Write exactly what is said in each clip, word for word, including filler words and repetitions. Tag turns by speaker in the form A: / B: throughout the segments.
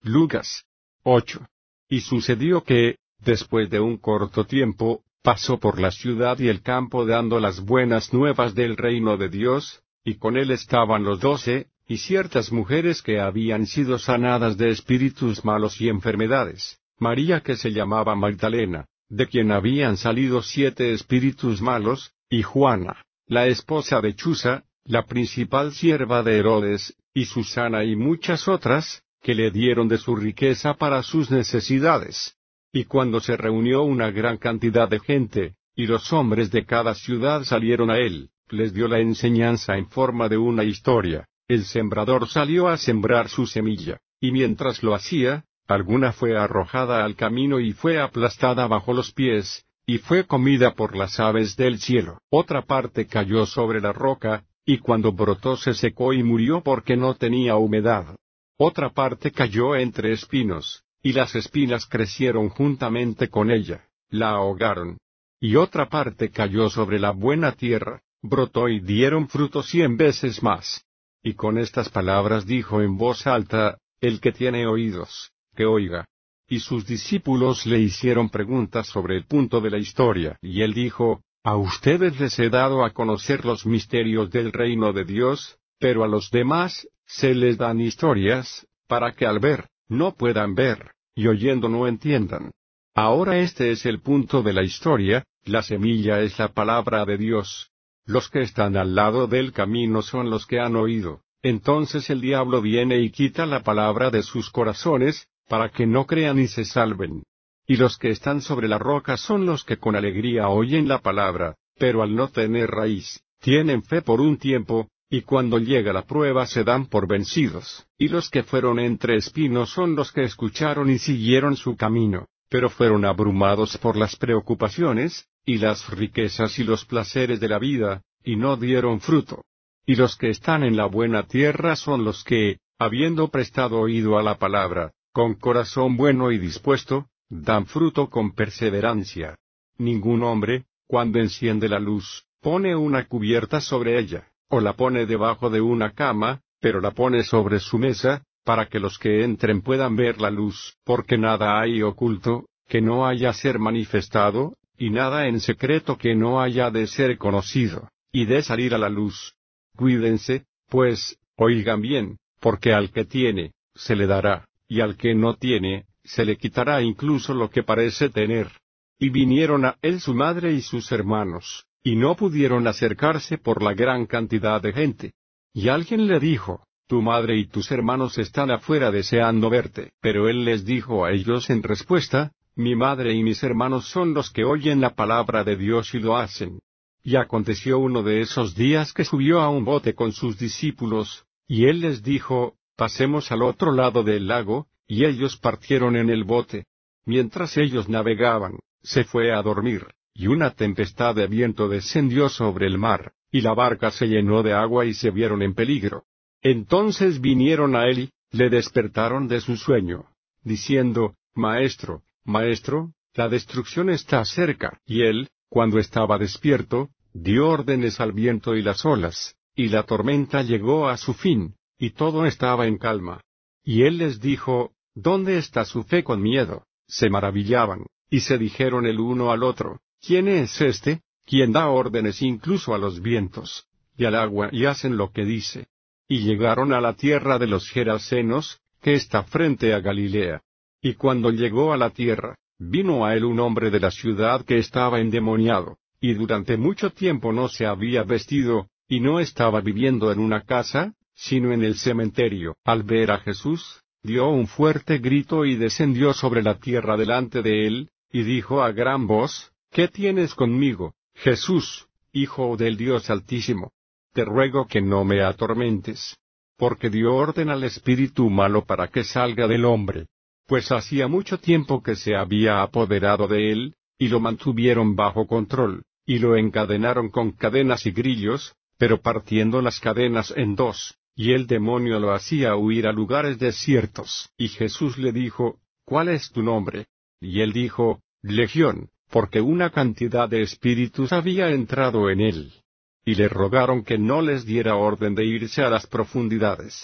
A: Lucas ocho. Y sucedió que, después de un corto tiempo, pasó por la ciudad y el campo dando las buenas nuevas del reino de Dios, y con él estaban los doce, y ciertas mujeres que habían sido sanadas de espíritus malos y enfermedades, María que se llamaba Magdalena, de quien habían salido siete espíritus malos, y Juana, la esposa de Chuza, la principal sierva de Herodes, y Susana y muchas otras, que le dieron de su riqueza para sus necesidades. Y cuando se reunió una gran cantidad de gente, y los hombres de cada ciudad salieron a él, les dio la enseñanza en forma de una historia. El sembrador salió a sembrar su semilla, y mientras lo hacía, alguna fue arrojada al camino y fue aplastada bajo los pies, y fue comida por las aves del cielo. Otra parte cayó sobre la roca, y cuando brotó se secó y murió porque no tenía humedad. Otra parte cayó entre espinos, y las espinas crecieron juntamente con ella, la ahogaron. Y otra parte cayó sobre la buena tierra, brotó y dieron fruto cien veces más. Y con estas palabras dijo en voz alta, el que tiene oídos, que oiga. Y sus discípulos le hicieron preguntas sobre el punto de la historia, y él dijo, a ustedes les he dado a conocer los misterios del reino de Dios, pero a los demás, se les dan historias, para que al ver, no puedan ver, y oyendo no entiendan. Ahora este es el punto de la historia, la semilla es la palabra de Dios. Los que están al lado del camino son los que han oído. Entonces el diablo viene y quita la palabra de sus corazones, para que no crean y se salven. Y los que están sobre la roca son los que con alegría oyen la palabra, pero al no tener raíz, tienen fe por un tiempo, y cuando llega la prueba se dan por vencidos. Y los que fueron entre espinos son los que escucharon y siguieron su camino, pero fueron abrumados por las preocupaciones, y las riquezas y los placeres de la vida, y no dieron fruto. Y los que están en la buena tierra son los que, habiendo prestado oído a la palabra, con corazón bueno y dispuesto, dan fruto con perseverancia. Ningún hombre, cuando enciende la luz, pone una cubierta sobre ella, o la pone debajo de una cama, pero la pone sobre su mesa, para que los que entren puedan ver la luz, porque nada hay oculto, que no haya ser manifestado, y nada en secreto que no haya de ser conocido, y de salir a la luz. Cuídense, pues, oigan bien, porque al que tiene, se le dará, y al que no tiene, se le quitará incluso lo que parece tener. Y vinieron a él su madre y sus hermanos, y no pudieron acercarse por la gran cantidad de gente. Y alguien le dijo, tu madre y tus hermanos están afuera deseando verte. Pero él les dijo a ellos en respuesta, mi madre y mis hermanos son los que oyen la palabra de Dios y lo hacen. Y aconteció uno de esos días que subió a un bote con sus discípulos, y él les dijo, pasemos al otro lado del lago, y ellos partieron en el bote. Mientras ellos navegaban, se fue a dormir, y una tempestad de viento descendió sobre el mar, y la barca se llenó de agua y se vieron en peligro. Entonces vinieron a él y le despertaron de su sueño, diciendo, Maestro, Maestro, la destrucción está cerca. Y él, cuando estaba despierto, dio órdenes al viento y las olas, y la tormenta llegó a su fin, y todo estaba en calma. Y él les dijo, ¿dónde está su fe con miedo? Se maravillaban, y se dijeron el uno al otro, ¿quién es este, quien da órdenes incluso a los vientos, y al agua y hacen lo que dice? Y llegaron a la tierra de los Gerasenos, que está frente a Galilea. Y cuando llegó a la tierra, vino a él un hombre de la ciudad que estaba endemoniado, y durante mucho tiempo no se había vestido, y no estaba viviendo en una casa, sino en el cementerio. Al ver a Jesús, dio un fuerte grito y descendió sobre la tierra delante de él, y dijo a gran voz, ¿qué tienes conmigo, Jesús, Hijo del Dios Altísimo? Te ruego que no me atormentes. Porque dio orden al espíritu malo para que salga del hombre. Pues hacía mucho tiempo que se había apoderado de él, y lo mantuvieron bajo control, y lo encadenaron con cadenas y grillos, pero partiendo las cadenas en dos, y el demonio lo hacía huir a lugares desiertos. Y Jesús le dijo, ¿cuál es tu nombre? Y él dijo, Legión, porque una cantidad de espíritus había entrado en él. Y le rogaron que no les diera orden de irse a las profundidades.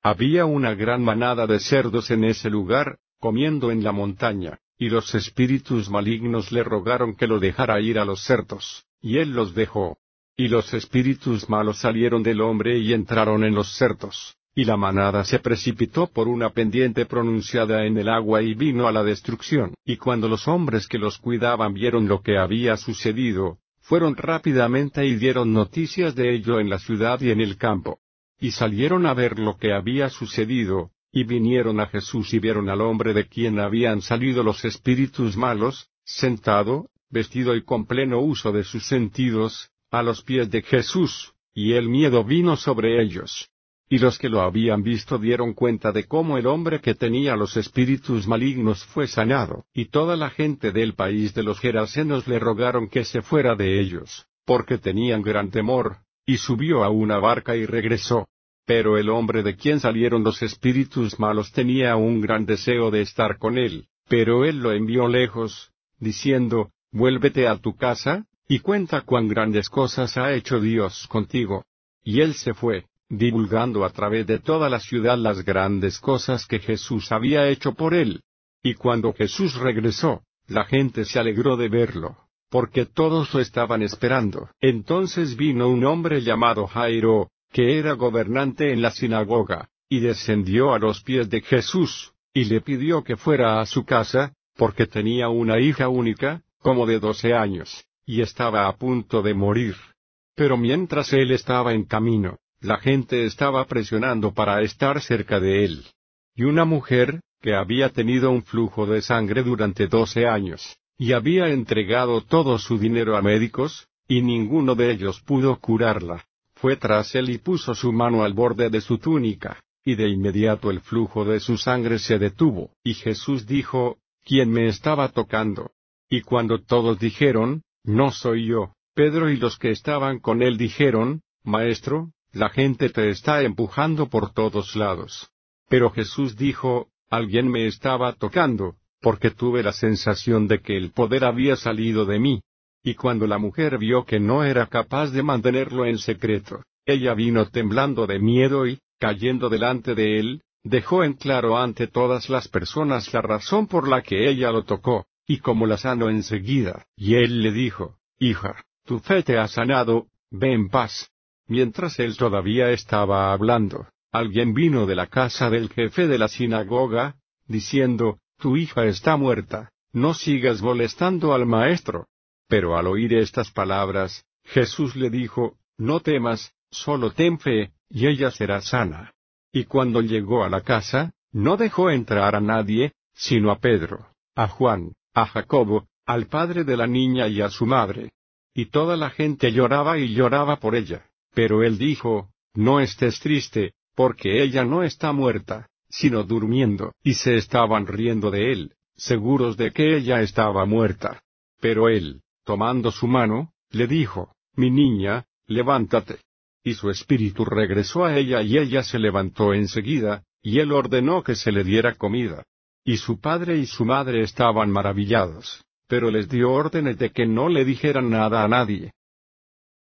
A: Había una gran manada de cerdos en ese lugar, comiendo en la montaña, y los espíritus malignos le rogaron que lo dejara ir a los cerdos, y él los dejó. Y los espíritus malos salieron del hombre y entraron en los cerdos, y la manada se precipitó por una pendiente pronunciada en el agua y vino a la destrucción. Y cuando los hombres que los cuidaban vieron lo que había sucedido, fueron rápidamente y dieron noticias de ello en la ciudad y en el campo. Y salieron a ver lo que había sucedido, y vinieron a Jesús y vieron al hombre de quien habían salido los espíritus malos, sentado, vestido y con pleno uso de sus sentidos, a los pies de Jesús, y el miedo vino sobre ellos. Y los que lo habían visto dieron cuenta de cómo el hombre que tenía los espíritus malignos fue sanado, y toda la gente del país de los Gerasenos le rogaron que se fuera de ellos, porque tenían gran temor, y subió a una barca y regresó. Pero el hombre de quien salieron los espíritus malos tenía un gran deseo de estar con él, pero él lo envió lejos, diciendo, «Vuélvete a tu casa, y cuenta cuán grandes cosas ha hecho Dios contigo». Y él se fue, divulgando a través de toda la ciudad las grandes cosas que Jesús había hecho por él. Y cuando Jesús regresó, la gente se alegró de verlo, porque todos lo estaban esperando. Entonces vino un hombre llamado Jairo, que era gobernante en la sinagoga, y descendió a los pies de Jesús, y le pidió que fuera a su casa, porque tenía una hija única, como de doce años, y estaba a punto de morir. Pero mientras él estaba en camino, la gente estaba presionando para estar cerca de él. Y una mujer, que había tenido un flujo de sangre durante doce años, y había entregado todo su dinero a médicos, y ninguno de ellos pudo curarla, fue tras él y puso su mano al borde de su túnica, y de inmediato el flujo de su sangre se detuvo. Y Jesús dijo, «¿Quién me estaba tocando?» Y cuando todos dijeron, «No soy yo», Pedro y los que estaban con él dijeron, «Maestro, la gente te está empujando por todos lados». Pero Jesús dijo, «Alguien me estaba tocando, porque tuve la sensación de que el poder había salido de mí». Y cuando la mujer vio que no era capaz de mantenerlo en secreto, ella vino temblando de miedo y, cayendo delante de él, dejó en claro ante todas las personas la razón por la que ella lo tocó, y cómo la sanó enseguida. Y él le dijo, «Hija, tu fe te ha sanado, ve en paz». Mientras él todavía estaba hablando, alguien vino de la casa del jefe de la sinagoga, diciendo, «Tu hija está muerta, no sigas molestando al maestro». Pero al oír estas palabras, Jesús le dijo, «No temas, solo ten fe, y ella será sana». Y cuando llegó a la casa, no dejó entrar a nadie, sino a Pedro, a Juan, a Jacobo, al padre de la niña y a su madre. Y toda la gente lloraba y lloraba por ella. Pero él dijo, «No estés triste, porque ella no está muerta, sino durmiendo». Y se estaban riendo de él, seguros de que ella estaba muerta. Pero él, tomando su mano, le dijo, «Mi niña, levántate». Y su espíritu regresó a ella y ella se levantó enseguida, y él ordenó que se le diera comida. Y su padre y su madre estaban maravillados, pero les dio órdenes de que no le dijeran nada a nadie.